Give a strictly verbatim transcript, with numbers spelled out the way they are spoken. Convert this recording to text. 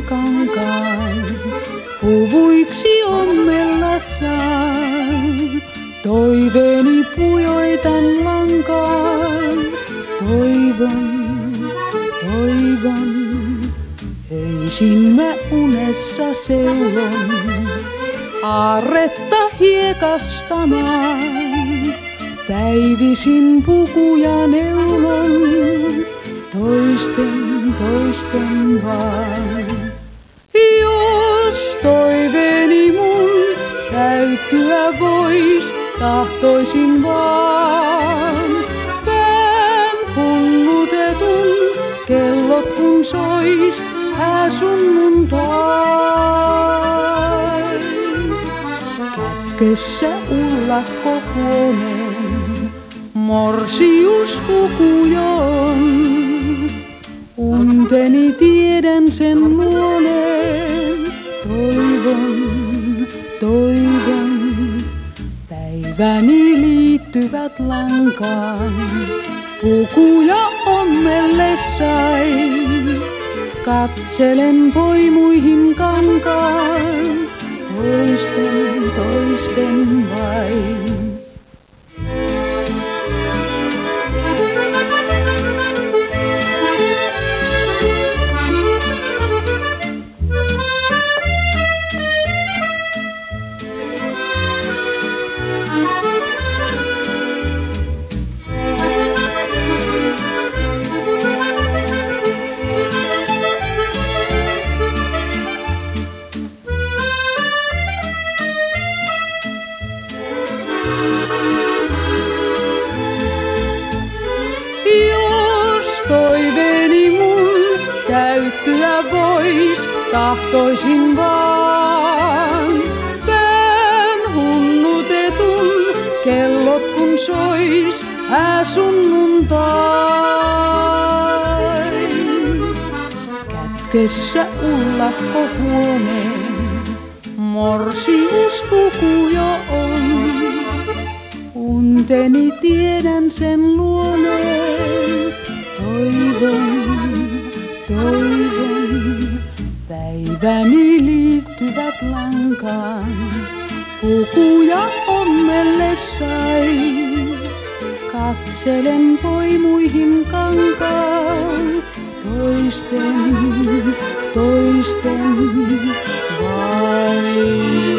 kankaan, puvuiksi ommella saan. Toiveeni pujoitan lankaan, toivon, toivon, öisin mä unessa seulon, aarretta hiekastamaan, päivisin pukuja neulon, toisten, toisten vaan. Jos toiveeni mun täyttyä vois, tahtoisin vaan pään hullutetun, kellot kun sois hääsunnuntai. Kätkössä ullakkohuoneen morsius pukujon, unteni tiedän sen luoneen, toivon, toivon. Päiväni liittyvät lankaan, pukuja ommelle sain. Katselen poimuihin kankaan, toisten, toisten vain. Toiveeni mun täyttyä vois, tahtoisin vaan pään hunnutetun, kellot kun sois hääsunnuntai. Kätkössä ullakkohuoneen morsius puku jo on, unteni tiedän sen luoneen. Toivon, toivon, päiväni liittyvät lankaan, pukuja ommelle sain. Katselen poimuihin kankaan, toisten, toisten vain.